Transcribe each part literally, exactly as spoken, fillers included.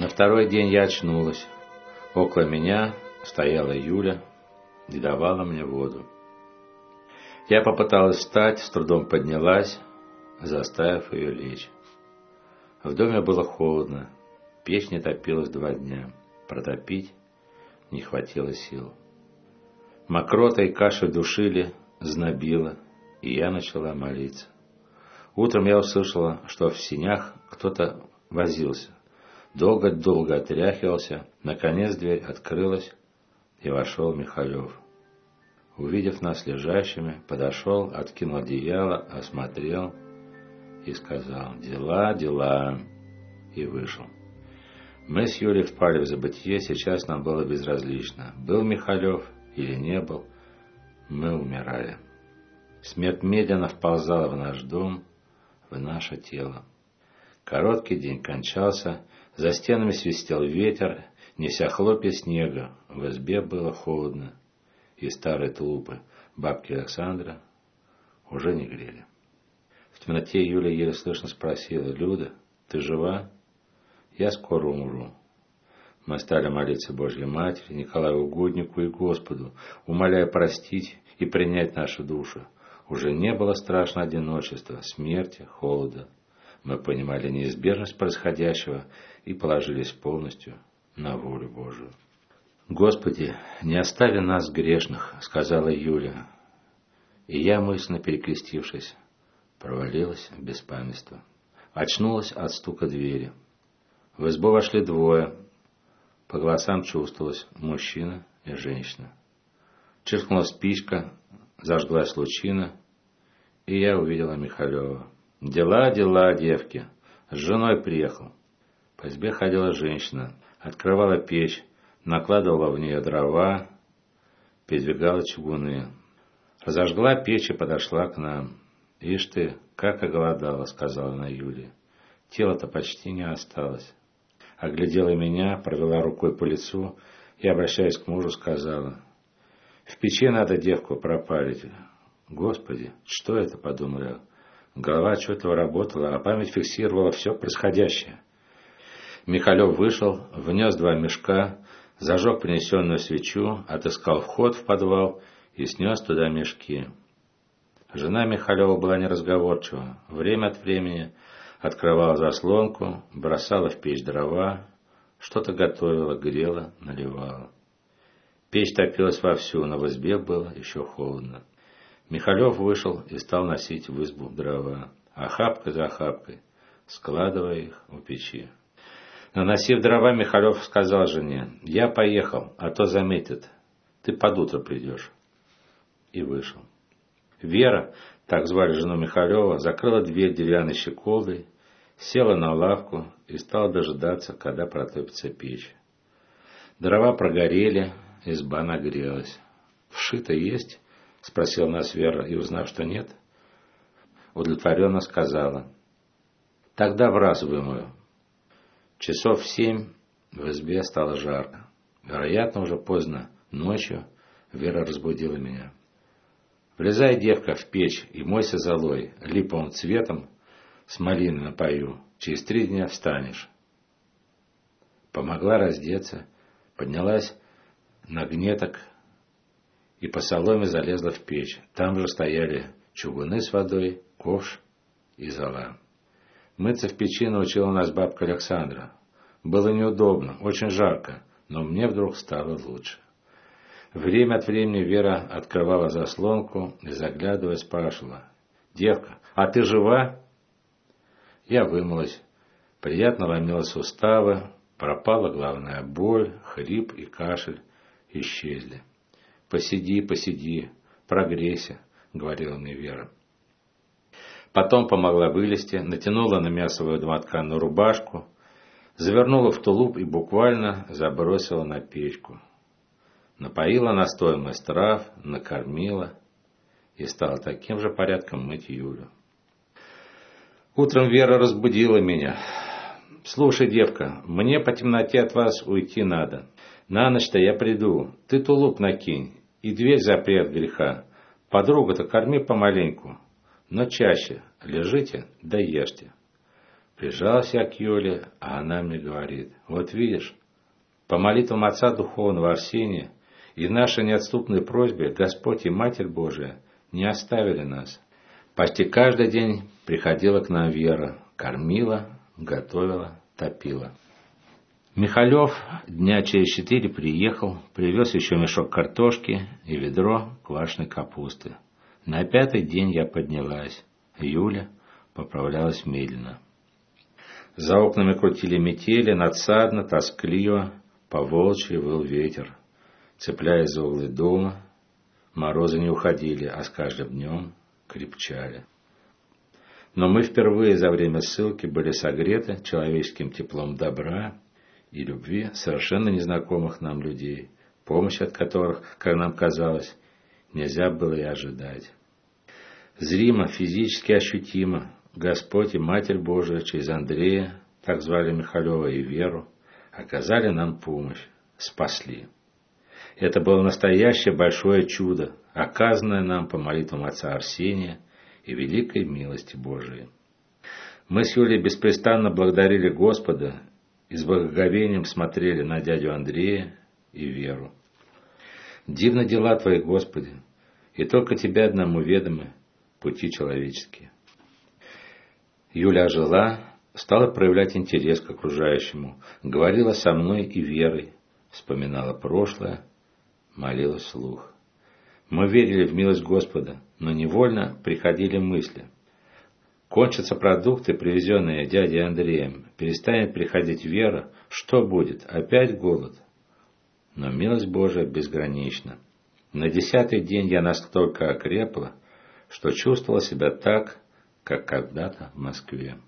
На второй день я очнулась. Около меня стояла Юля и давала мне воду. Я попыталась встать, с трудом поднялась, заставив ее лечь. В доме было холодно, печь не топилась два дня, протопить не хватило сил. Мокрота и кашель душили, знобило, и я начала молиться. Утром я услышала, что в сенях кто-то возился. Долго-долго отряхивался, наконец дверь открылась, и вошел Михалев. Увидев нас лежащими, подошел, откинул одеяло, осмотрел и сказал: «Дела, дела», и вышел. Мы с Юлей впали в забытье, сейчас нам было безразлично, был Михалев или не был, мы умирали. Смерть медленно вползала в наш дом, в наше тело. Короткий день кончался, за стенами свистел ветер, неся хлопья снега, в избе было холодно, и старые тулупы бабки Александра уже не грели. В темноте Юля еле слышно спросила: «Люда, ты жива?» «Я скоро умру». Мы стали молиться Божьей Матери, Николаю Угоднику и Господу, умоляя простить и принять нашу душу. Уже не было страшно одиночества, смерти, холода. Мы понимали неизбежность происходящего и положились полностью на волю Божию. «Господи, не остави нас грешных», — сказала Юля. И я, мысленно перекрестившись, провалилась в беспамятство. Очнулась от стука двери. В избу вошли двое. По голосам чувствовалось: мужчина и женщина. Чиркнула спичка, зажглась лучина, и я увидела Михалева. «Дела, дела, девки. С женой приехал». По избе ходила женщина, открывала печь, накладывала в нее дрова, передвигала чугуны. Разожгла печь и подошла к нам. «Ишь ты, как оголодала», — сказала она Юле. «Тела-то почти не осталось». Оглядела меня, провела рукой по лицу и, обращаясь к мужу, сказала: «В печи надо девку пропарить». «Господи, что это?» — подумал я. Голова отчетливо работала, а память фиксировала все происходящее. Михалев вышел, внес два мешка, зажег принесенную свечу, отыскал вход в подвал и снес туда мешки. Жена Михалева была неразговорчива. Время от времени открывала заслонку, бросала в печь дрова, что-то готовила, грела, наливала. Печь топилась вовсю, но в избе было еще холодно. Михалев вышел и стал носить в избу дрова, охапкой за охапкой, складывая их у печи. Наносив дрова, Михалев сказал жене: «Я поехал, а то заметят, ты под утро придешь». И вышел. Вера, так звали жену Михалева, закрыла дверь деревянной щеколдой, села на лавку и стала дожидаться, когда протопится печь. Дрова прогорели, изба нагрелась. «Вшито есть?» — спросила нас Вера, и, узнав, что нет, удовлетворенно сказала: «Тогда в раз вымою». Часов в семь в избе стало жарко. Вероятно, уже поздно ночью Вера разбудила меня. «Влезай, девка, в печь и мойся золой, липовым цветом с малиной напою. Через три дня встанешь». Помогла раздеться, поднялась на гнеток и по соломе залезла в печь. Там же стояли чугуны с водой, ковш и зола. Мыться в печи научила нас бабка Александра. Было неудобно, очень жарко, но мне вдруг стало лучше. Время от времени Вера открывала заслонку и, заглядывая, спрашивала: «Девка, а ты жива?» Я вымылась. Приятно ломила суставы, пропала главная боль, хрип и кашель исчезли. «Посиди, посиди, прогрейся», — говорила мне Вера. Потом помогла вылезти, натянула на меня свою домотканную рубашку, завернула в тулуп и буквально забросила на печку. Напоила настоем из трав, накормила и стала таким же порядком мыть Юлю. Утром Вера разбудила меня. «Слушай, девка, мне по темноте от вас уйти надо. На ночь-то я приду. Ты тулуп накинь и дверь запри от греха. Подругу-то корми помаленьку, но чаще лежите да ешьте». Прижался я к Юле, а она мне говорит: вот видишь, по молитвам отца духовного Арсения и нашей неотступной просьбе Господь и Матерь Божия не оставили нас. Почти каждый день приходила к нам Вера, кормила, готовила, топила. Михалев дня через четыре приехал, привез еще мешок картошки и ведро квашеной капусты. На пятый день я поднялась. Юля поправлялась медленно. За окнами крутили метели, надсадно, тоскливо, по-волчьи выл ветер. Цепляясь за углы дома, морозы не уходили, а с каждым днем крепчали. Но мы впервые за время ссылки были согреты человеческим теплом добра и любви совершенно незнакомых нам людей, помощь от которых, как нам казалось, нельзя было и ожидать. Зримо, физически ощутимо Господь и Матерь Божия через Андрея, так звали Михалева, и Веру, оказали нам помощь, спасли. Это было настоящее большое чудо, оказанное нам по молитвам отца Арсения и великой милости Божией. Мы с Юлей беспрестанно благодарили Господа и с благоговением смотрели на дядю Андрея и Веру. Дивны дела Твои, Господи, и только Тебе одному ведомы пути человеческие. Юля ожила, стала проявлять интерес к окружающему, говорила со мной и Верой, вспоминала прошлое, молилась вслух. Мы верили в милость Господа, но невольно приходили мысли. Кончатся продукты, привезенные дядей Андреем, перестанет приходить Вера, что будет, опять голод? Но милость Божия безгранична. На десятый день я настолько окрепла, что чувствовала себя так, как когда-то в Москве.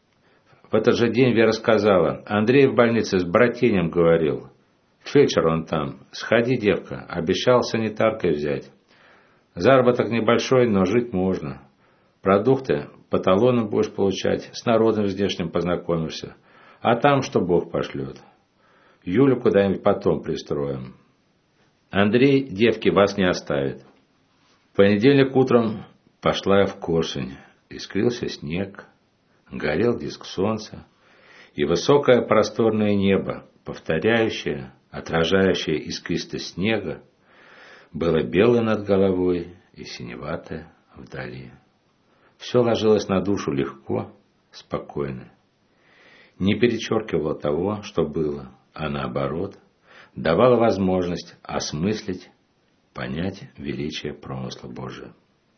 В этот же день Вера сказала: Андрей в больнице с брательнем говорил. Фельдшер он там. Сходи, девка, обещал санитаркой взять. Заработок небольшой, но жить можно. Продукты по талонам будешь получать, с народом здешним познакомишься. А там что Бог пошлет. Юлю куда-нибудь потом пристроим. Андрей, девки, вас не оставит. В понедельник утром пошла я в Корсунь. Искрился снег, горел диск солнца, и высокое просторное небо, повторяющее, отражающее искристость снега, было белое над головой и синеватое вдали. Все ложилось на душу легко, спокойно. Не перечеркивало того, что было, а наоборот, давало возможность осмыслить, понять величие промысла Божия.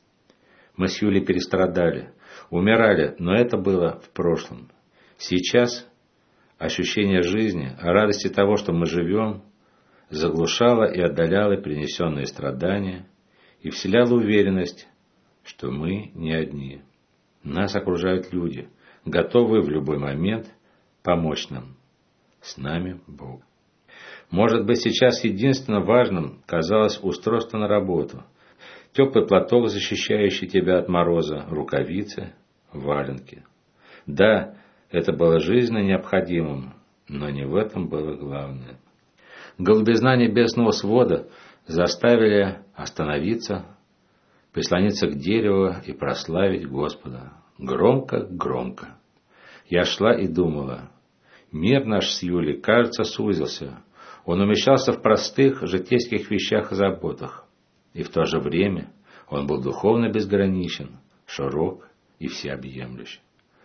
Мы с Юлей перестрадали, умирали, но это было в прошлом. Сейчас ощущение жизни, радости того, что мы живем, заглушало и отдаляло принесенные страдания и вселяло уверенность, что мы не одни. Нас окружают люди, готовые в любой момент помочь нам. С нами Бог. Может быть, сейчас единственно важным казалось устройство на работу. Теплый платок, защищающий тебя от мороза, рукавицы, валенки. Да, это было жизненно необходимым, но не в этом было главное. Голубизна небесного свода заставили остановиться, прислониться к дереву и прославить Господа. Громко, громко. Я шла и думала, мир наш с Юлей, кажется, сузился. Он умещался в простых житейских вещах и заботах. И в то же время он был духовно безграничен, широк и всеобъемлющ.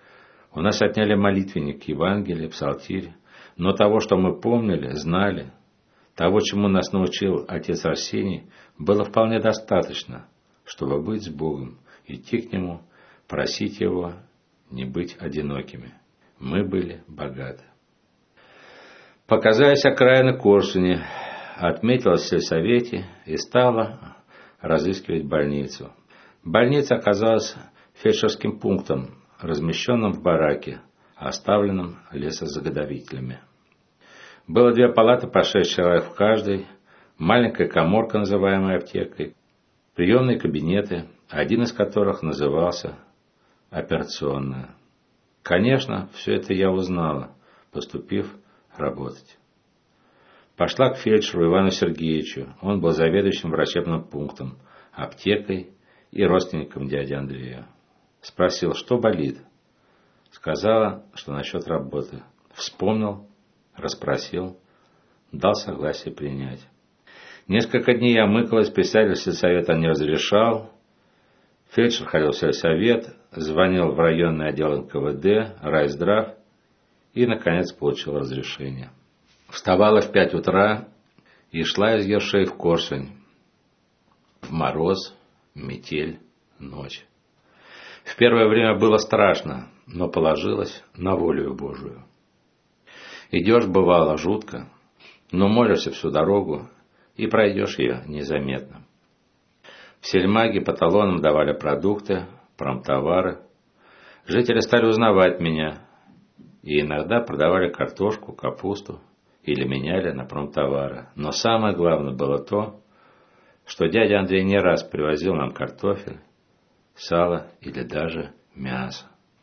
У нас отняли молитвенник, Евангелие, псалтирь, но того, что мы помнили, знали, того, чему нас научил отец Арсений, было вполне достаточно, чтобы быть с Богом, идти к Нему, просить Его, не быть одинокими. Мы были богаты. Показались окраины Корсуни, отметилась в сельсовете и стала разыскивать больницу. Больница оказалась фельдшерским пунктом, размещенным в бараке, оставленном лесозаготовителями. Было две палаты по шесть человек в каждой, маленькая каморка, называемая аптекой, приемные кабинеты, один из которых назывался операционная. Конечно, все это я узнала, поступив работать. Пошла к фельдшеру Ивану Сергеевичу, он был заведующим врачебным пунктом, аптекой и родственником дяди Андрея. Спросил, что болит. Сказала, что насчет работы. Вспомнил, расспросил, дал согласие принять. Несколько дней я мыкалась, председатель сельсовета не разрешал. Фельдшер ходил в сельсовет, звонил в районный отдел эн ка вэ дэ, райздрав и, наконец, получил разрешение. Вставала в пять утра и шла из Ершей в Корсунь. В мороз, метель, ночь. В первое время было страшно, но положилось на волю Божию. Идешь, бывало, жутко, но молишься всю дорогу и пройдешь ее незаметно. В сельмаге по талонам давали продукты, промтовары. Жители стали узнавать меня и иногда продавали картошку, капусту или меняли на промтовары. Но самое главное было то, что дядя Андрей не раз привозил нам картофель, сало или даже мясо.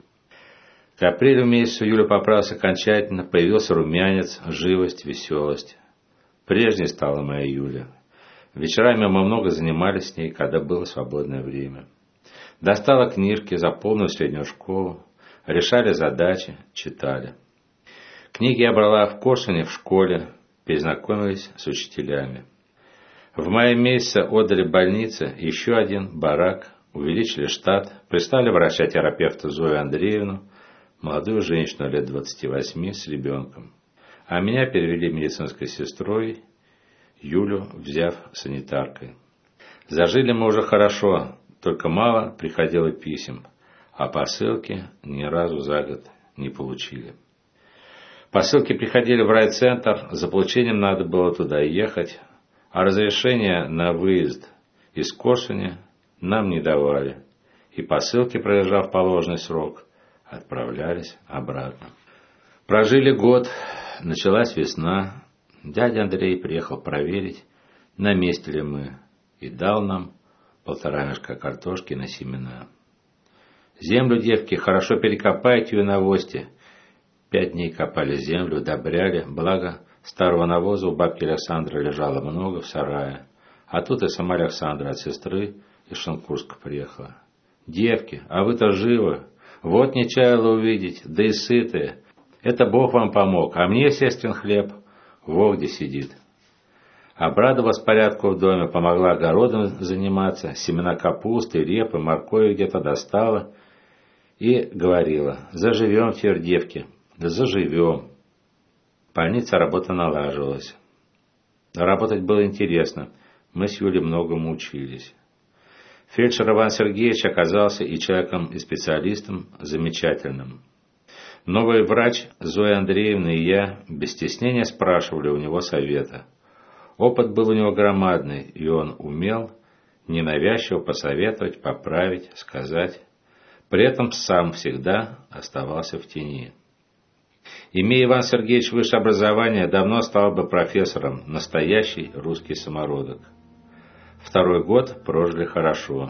К апрелю месяцу Юля поправился окончательно, появился румянец, живость, веселость. Прежней стала моя Юля. Вечерами мы много занимались с ней, когда было свободное время. Достала книжки, заполнила среднюю школу, решали задачи, читали. Книги я брала в Корсуне в школе, перезнакомились с учителями. В мае месяце отдали больнице еще один барак, увеличили штат, прислали врача-терапевта Зою Андреевну, молодую женщину лет двадцати восьми с ребенком. А меня перевели медицинской сестрой, Юлю взяв санитаркой. Зажили мы уже хорошо, только мало приходило писем, а посылки ни разу за год не получили. Посылки приходили в райцентр, за получением надо было туда ехать, а разрешение на выезд из Корсуня нам не давали, и посылки, проезжав положенный срок, отправлялись обратно. Прожили год, началась весна. Дядя Андрей приехал проверить, на месте ли мы, и дал нам полтора мешка картошки на семена. Землю, девки, хорошо перекопайте и навозьте. Пять дней копали землю, удобряли, благо старого навоза у бабки Александры лежало много в сарае, а тут и сама Александра от сестры из Шенкурска приехала. Девки, а вы-то живы, вот не чаяла увидеть, да и сытые. Это Бог вам помог, а мне сестрин хлеб во где сидит. Обрадовалась порядку в доме, помогла огородом заниматься, семена капусты, репы, моркови где-то достала и говорила: заживем теперь, девки, да заживем. В больнице работа налаживалась. Работать было интересно, мы с Юлей многому учились. Фельдшер Иван Сергеевич оказался и человеком, и специалистом замечательным. Новый врач Зоя Андреевна и я без стеснения спрашивали у него совета. Опыт был у него громадный, и он умел ненавязчиво посоветовать, поправить, сказать. При этом сам всегда оставался в тени. Имея Иван Сергеевич высшее образование, давно стал бы профессором, настоящий русский самородок. Второй год прожили хорошо.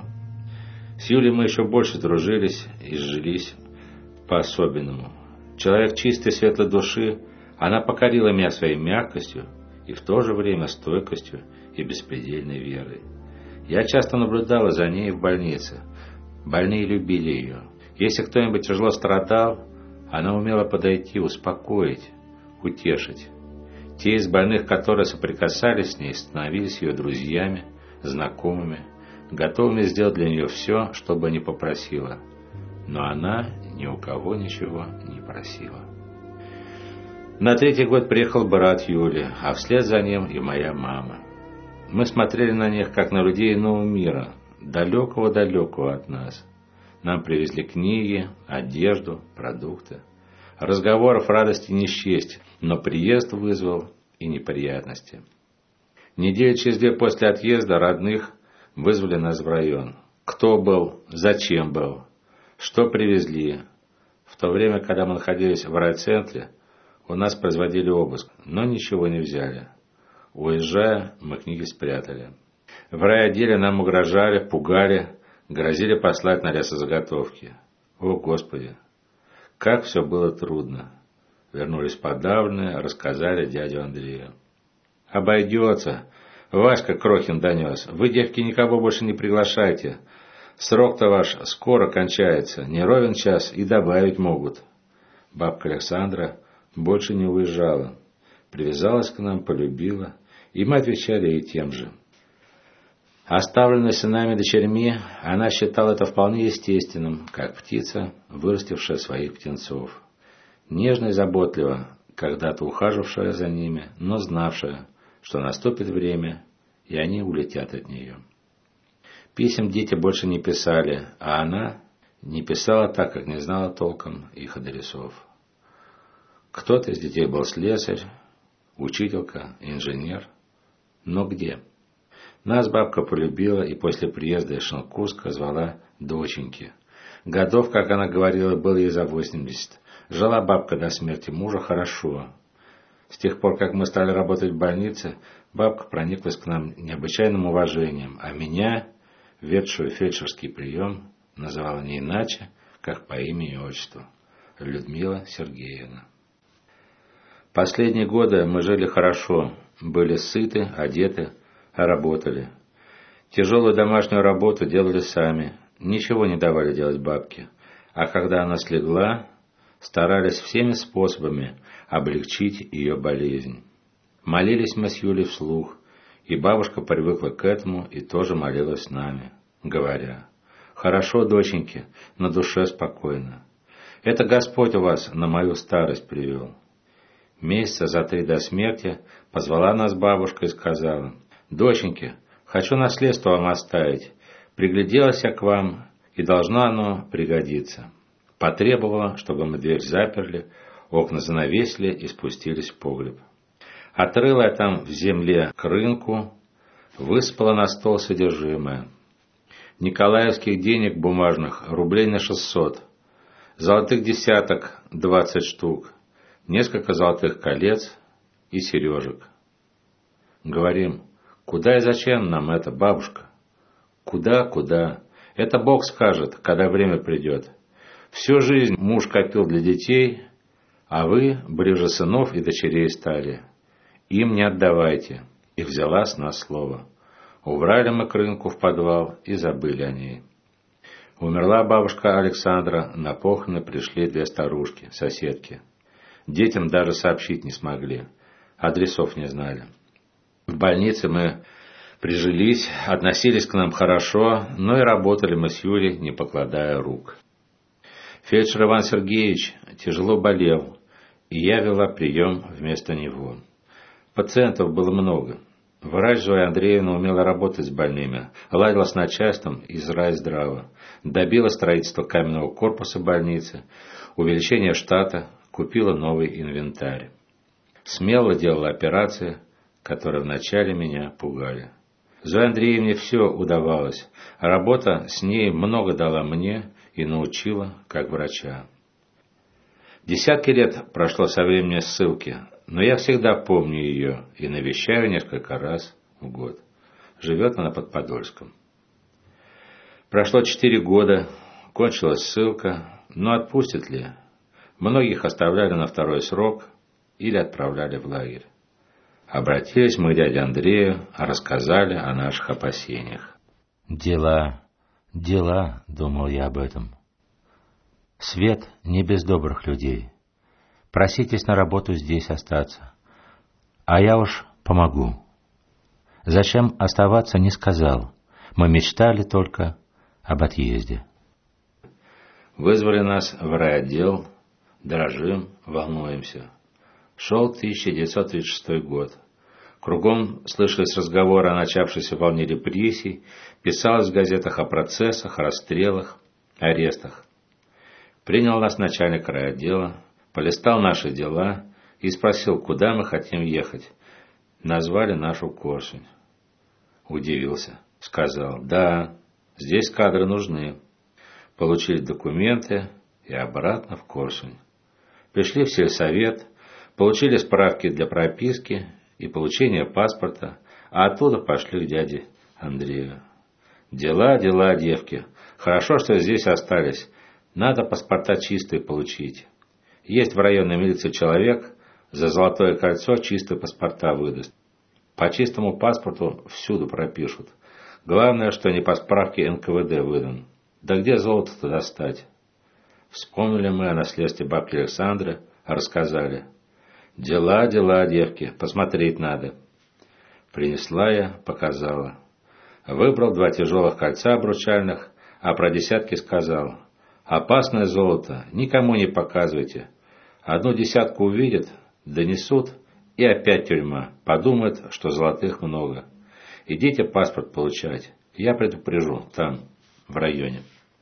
С Юлей мы еще больше дружились и сжились по-особенному. Человек чистой светлой души, она покорила меня своей мягкостью и в то же время стойкостью и беспредельной верой. Я часто наблюдала за ней в больнице. Больные любили ее. Если кто-нибудь тяжело страдал, она умела подойти, успокоить, утешить. Те из больных, которые соприкасались с ней, становились ее друзьями, знакомыми, готовыми сделать для нее все, что бы ни попросила. Но она ни у кого ничего не просила. На третий год приехал брат Юли, а вслед за ним и моя мама. Мы смотрели на них, как на людей иного мира, далекого-далекого от нас. Нам привезли книги, одежду, продукты. Разговоров радости не счесть, но приезд вызвал и неприятности. Недели через две после отъезда родных вызвали нас в район. Кто был, зачем был, что привезли. В то время, когда мы находились в райцентре, у нас производили обыск, но ничего не взяли. Уезжая, мы книги спрятали. В райотделе нам угрожали, пугали, грозили послать на лесозаготовки. О, Господи! Как все было трудно. Вернулись подавленные, рассказали дядю Андрею. Обойдется. Васька Крохин донес. Вы, девки, никого больше не приглашайте. Срок-то ваш скоро кончается. Не ровен час и добавить могут. бабка Александра больше не уезжала. Привязалась к нам, полюбила, и мы отвечали ей тем же. Оставленная сынами дочерьми, она считала это вполне естественным, как птица, вырастившая своих птенцов. Нежно и заботливо, когда-то ухаживавшая за ними, но знавшая, что наступит время, и они улетят от нее. Писем дети больше не писали, а она не писала так, как не знала толком их адресов. Кто-то из детей был слесарь, учителька, инженер. Но где? Нас бабка полюбила и после приезда из Шенкурска звала доченьки. Годов, как она говорила, было ей за восемьдесят. Жила бабка до смерти мужа хорошо. С тех пор, как мы стали работать в больнице, бабка прониклась к нам необычайным уважением, а меня, ведшую фельдшерский прием, называла не иначе, как по имени и отчеству – Людмила Сергеевна. Последние годы мы жили хорошо, были сыты, одеты, работали. Тяжелую домашнюю работу делали сами, ничего не давали делать бабке, а когда она слегла, старались всеми способами облегчить ее болезнь. Молились мы с Юлей вслух, и бабушка привыкла к этому и тоже молилась с нами, говоря: «Хорошо, доченьки, на душе спокойно. Это Господь вас на мою старость привел». Месяца за три до смерти позвала нас бабушка и сказала: «Доченьки, хочу наследство вам оставить. Пригляделась я к вам, и должно оно пригодиться». Потребовала, чтобы мы дверь заперли, окна занавесили и спустились в погреб. Отрыла я там в земле крынку, высыпала на стол содержимое. Николаевских денег бумажных рублей на шестьсот, золотых десяток двадцать штук, несколько золотых колец и сережек. Говорим: «Куда и зачем нам это, бабушка?» «Куда, куда? Это Бог скажет, когда время придет. Всю жизнь муж копил для детей, а вы ближе сынов и дочерей стали. Им не отдавайте». И взяла с нас слово. Убрали мы крынку в подвал и забыли о ней. Умерла бабушка Александра, на похороны пришли две старушки, соседки. Детям даже сообщить не смогли, адресов не знали. В больнице мы прижились, относились к нам хорошо, но и работали мы с Юлей, не покладая рук. Фельдшер Иван Сергеевич тяжело болел, и я вела прием вместо него. Пациентов было много. Врач Зоя Андреевна умела работать с больными, ладила с начальством и зра и здраво, добила строительство каменного корпуса больницы, увеличение штата, купила новый инвентарь. Смело делала операции, которые вначале меня пугали. Зое Андреевне все удавалось, а работа с ней много дала мне и научила как врача. Десятки лет прошло со времени ссылки, но я всегда помню ее и навещаю несколько раз в год. Живет она под Подольском. Прошло четыре года, кончилась ссылка, но отпустят ли? Многих оставляли на второй срок или отправляли в лагерь. Обратились мы к дяде Андрею, рассказали о наших опасениях. «Дела, дела», — думал я об этом. «Свет не без добрых людей. Проситесь на работу здесь остаться. А я уж помогу. Зачем оставаться, не сказал. Мы мечтали только об отъезде». Вызвали нас в райотдел, дрожим, волнуемся. Шел тысяча девятьсот тридцать шестой год. Кругом слышались разговоры о начавшейся волне репрессий, писалось в газетах о процессах, расстрелах, арестах. Принял нас начальник райотдела, полистал наши дела и спросил, куда мы хотим ехать. Назвали нашу Корсунь. Удивился, сказал: «Да, здесь кадры нужны». Получили документы и обратно в Корсунь. Пришли в сельсовет, получили справки для прописки и получения паспорта, а оттуда пошли к дяде Андрею. «Дела, дела, девки. Хорошо, что здесь остались. Надо паспорта чистые получить. Есть в районной милиции человек, за золотое кольцо чистые паспорта выдаст. По чистому паспорту всюду пропишут. Главное, что не по справке эн ка вэ дэ выдан. Да где золото-то достать?» Вспомнили мы о наследстве бабки Александры, рассказали. Дела, дела, девки, посмотреть надо. Принесла я, показала. Выбрал два тяжелых кольца обручальных, а про десятки сказал. Опасное золото, никому не показывайте. Одну десятку увидят, донесут, и опять тюрьма. Подумают, что золотых много. Идите паспорт получать, я предупрежу, там, в районе.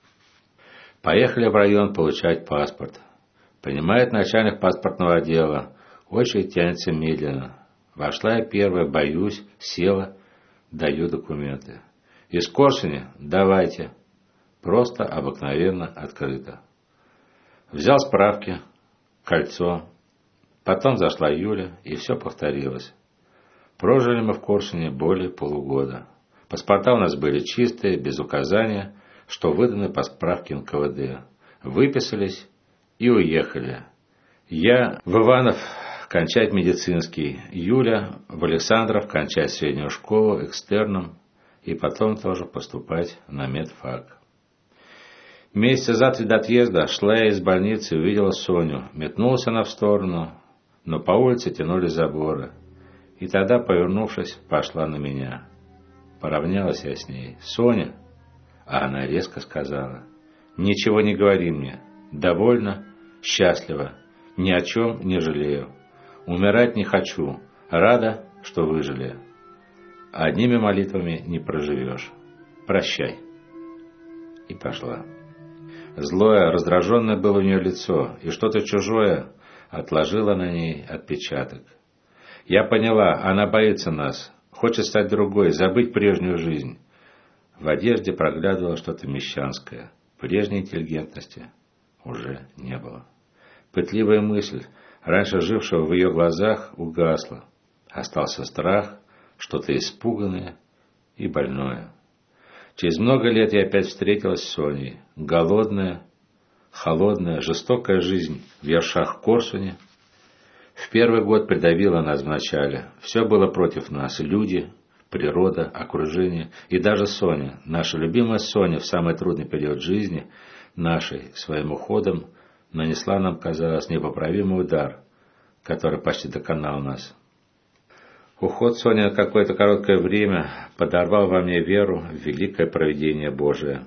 Поехали в район получать паспорт. Принимает начальник паспортного отдела. Очередь тянется медленно. Вошла я первая, боюсь, села, даю документы. Из Корсуни? Давайте. Просто, обыкновенно, открыто. Взял справки, кольцо. Потом зашла Юля, и все повторилось. Прожили мы в Корсуне более полугода. Паспорта у нас были чистые, без указания, что выданы по справке эн ка вэ дэ. Выписались и уехали. Я в Иванов кончать медицинский, Юля в Александров кончать среднюю школу экстерном и потом тоже поступать на медфак. Месяца за три до отъезда шла я из больницы и увидела Соню. Метнулась она в сторону, но по улице тянули заборы. И тогда, повернувшись, пошла на меня. Поравнялась я с ней. «Соня!» А она резко сказала. «Ничего не говори мне. Довольна, счастлива, ни о чем не жалею. Умирать не хочу. Рада, что выжили. Одними молитвами не проживешь. Прощай». И пошла. Злое, раздраженное было у нее лицо, и что-то чужое отложило на ней отпечаток. Я поняла, она боится нас, хочет стать другой, забыть прежнюю жизнь. В одежде проглядывало что-то мещанское. Прежней интеллигентности уже не было. Пытливая мысль, раньше жившего в ее глазах, угасла. Остался страх, что-то испуганное и больное. Через много лет я опять встретилась с Соней. Голодная, холодная, жестокая жизнь в Ершах Корсуне. В первый год придавила нас вначале. Все было против нас. Люди, природа, окружение и даже Соня. Наша любимая Соня в самый трудный период жизни нашей своим уходом нанесла нам, казалось, непоправимый удар, который почти доконал нас. Уход Сони на какое-то короткое время подорвал во мне веру в великое провидение Божие.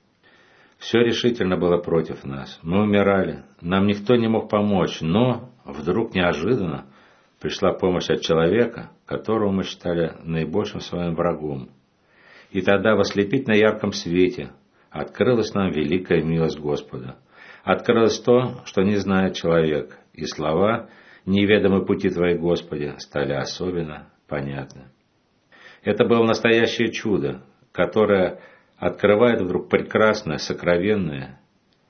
Все решительно было против нас. Мы умирали, нам никто не мог помочь, но вдруг неожиданно пришла помощь от человека, которого мы считали наибольшим своим врагом. И тогда в ослепительно ярком свете открылась нам великая милость Господа. Открылось то, что не знает человек, и слова «Неведомы пути Твои, Господи» стали особенно понятны. Это было настоящее чудо, которое открывает вдруг прекрасное, сокровенное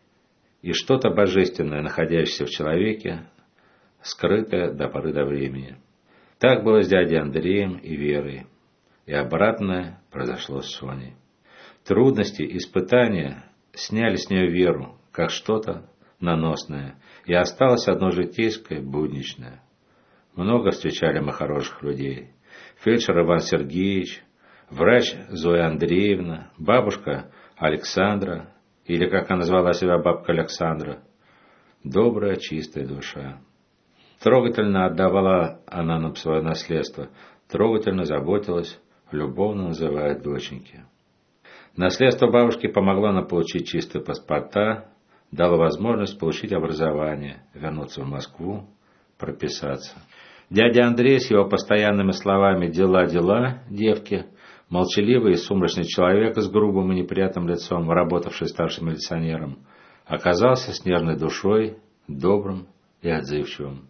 и что-то божественное, находящееся в человеке, скрытое до поры до времени. Так было с дядей Андреем и Верой, и обратное произошло с Соней. Трудности, испытания сняли с нее веру, как что-то наносное, и осталось одно житейское, будничное. Много встречали мы хороших людей. Фельдшер Иван Сергеевич, врач Зоя Андреевна, бабушка Александра, или, как она назвала себя, бабка Александра, добрая, чистая душа. Трогательно отдавала она нам свое наследство, трогательно заботилась, любовно называя доченьки. Наследство бабушки помогло нам получить чистые паспорта, дало возможность получить образование, вернуться в Москву, прописаться. Дядя Андрей с его постоянными словами «дела, дела, девки», молчаливый и сумрачный человек с грубым и неприятным лицом, работавший старшим милиционером, оказался с нежной душой, добрым и отзывчивым.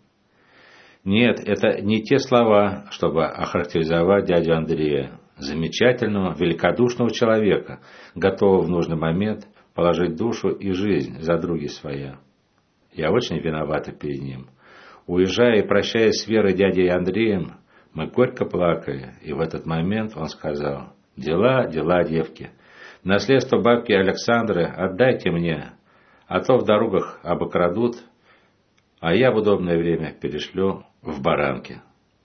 Нет, это не те слова, чтобы охарактеризовать дядю Андрея, замечательного, великодушного человека, готового в нужный момент положить душу и жизнь за други своя. Я очень виновата перед ним. Уезжая и прощаясь с Верой, дядей Андреем, мы горько плакали, и в этот момент он сказал: «Дела, дела, девки, наследство бабки Александры отдайте мне, а то в дорогах обокрадут, а я в удобное время перешлю в Баранки».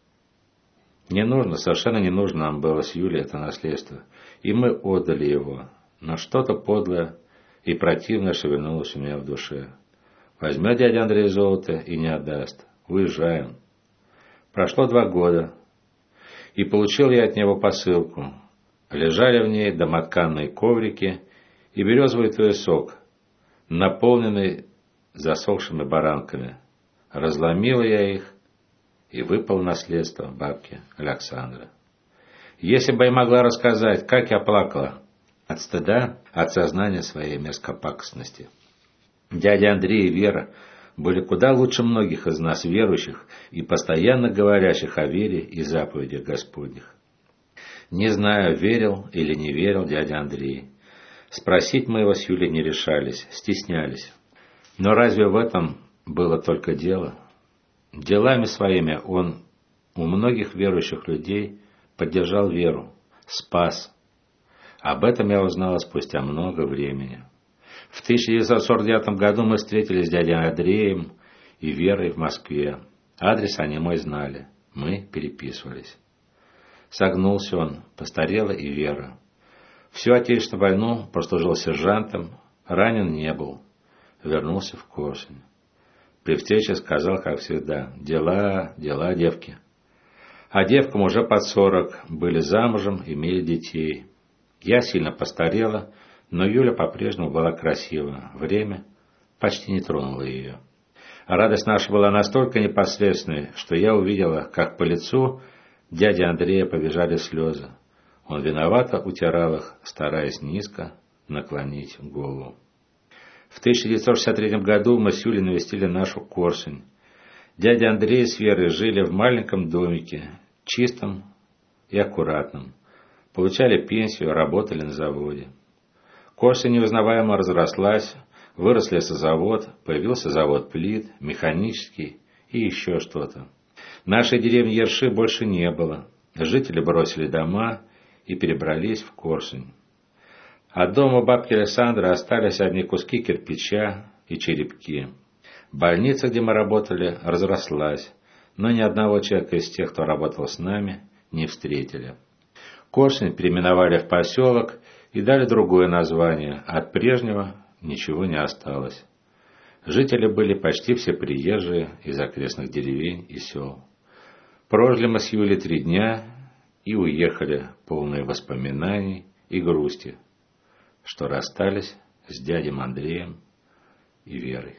Не нужно, совершенно не нужно нам было с Юлей это наследство, и мы отдали его, но что-то подлое и противно шевельнулось у меня в душе. Возьмет дядя Андрей золото и не отдаст. Уезжаем. Прошло два года, и получил я от него посылку. Лежали в ней домотканные коврики и березовый туесок, наполненный засохшими баранками. Разломила я их, и выпал наследство бабки Александра. Если бы я могла рассказать, как я плакала от стыда, от сознания своей мерзкопакостности. Дядя Андрей и Вера были куда лучше многих из нас верующих и постоянно говорящих о вере и заповедях Господних. Не знаю, верил или не верил дядя Андрей. Спросить мы его с Юлей не решались, стеснялись. Но разве в этом было только дело? Делами своими он у многих верующих людей поддержал веру, спас. Об этом я узнала спустя много времени. В тысяча девятьсот сорок девятом году мы встретились с дядей Андреем и Верой в Москве. Адрес они мой знали. Мы переписывались. Согнулся он, постарела и Вера. Всю Отечественную войну прослужил сержантом, ранен не был. Вернулся в Корсунь. При встрече сказал, как всегда, дела, дела, девки. А девкам уже под сорок, были замужем, имели детей. Я сильно постарела, но Юля по-прежнему была красива. Время почти не тронуло ее. Радость наша была настолько непосредственной, что я увидела, как по лицу дяди Андрея побежали слезы. Он виновато утирал их, стараясь низко наклонить голову. В тысяча девятьсот шестьдесят третьем году мы с Юлей навестили нашу Корсунь. Дядя Андрей с Верой жили в маленьком домике, чистом и аккуратном. Получали пенсию, работали на заводе. Корсунь неузнаваемо разрослась, вырос лесозавод, появился завод плит, механический и еще что-то. Нашей деревни Ерши больше не было. Жители бросили дома и перебрались в Корсунь. От дома бабки Александра остались одни куски кирпича и черепки. Больница, где мы работали, разрослась, но ни одного человека из тех, кто работал с нами, не встретили. Корсунь переименовали в поселок и дали другое название. От прежнего ничего не осталось. Жители были почти все приезжие из окрестных деревень и сел. Прожили мы с Юлей три дня и уехали, полные воспоминаний и грусти, что расстались с дядем Андреем и Верой.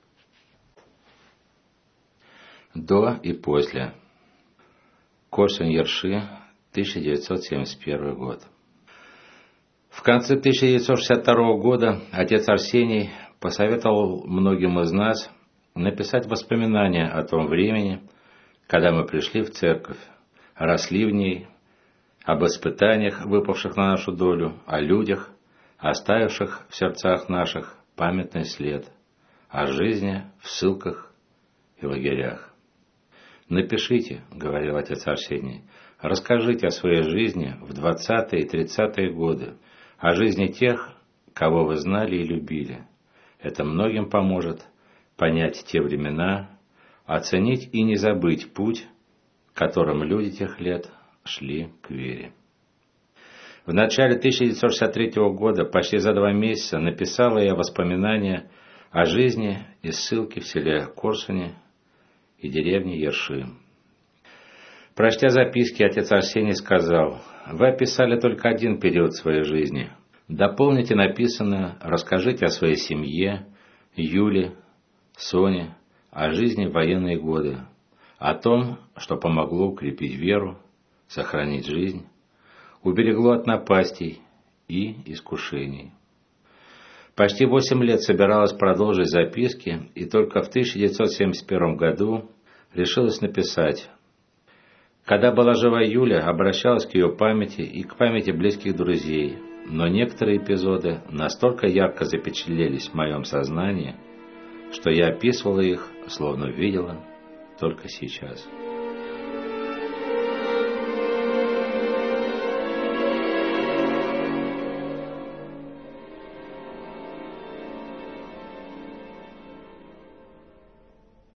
До и после. Корсунь-Ерши, тысяча девятьсот семьдесят первый год. В конце тысяча девятьсот шестьдесят второго года отец Арсений посоветовал многим из нас написать воспоминания о том времени, когда мы пришли в церковь, росли в ней, об испытаниях, выпавших на нашу долю, о людях, оставивших в сердцах наших памятный след, о жизни в ссылках и лагерях. «Напишите, — говорил отец Арсений, — расскажите о своей жизни в двадцатые и тридцатые годы, о жизни тех, кого вы знали и любили. Это многим поможет понять те времена, оценить и не забыть путь, которым люди тех лет шли к вере». В начале тысяча девятьсот шестьдесят третьего года, почти за два месяца, написала я воспоминания о жизни и ссылки в селе Корсуне и деревне Ерши. Прочтя записки, отец Арсений сказал: «Вы описали только один период своей жизни. Дополните написанное, расскажите о своей семье, Юле, Соне, о жизни в военные годы, о том, что помогло укрепить веру, сохранить жизнь, уберегло от напастей и искушений». Почти восемь лет собиралась продолжить записки, и только в тысяча девятьсот семьдесят первом году решилась написать: «Когда была жива Юля, обращалась к ее памяти и к памяти близких друзей, но некоторые эпизоды настолько ярко запечатлелись в моем сознании, что я описывала их, словно видела только сейчас».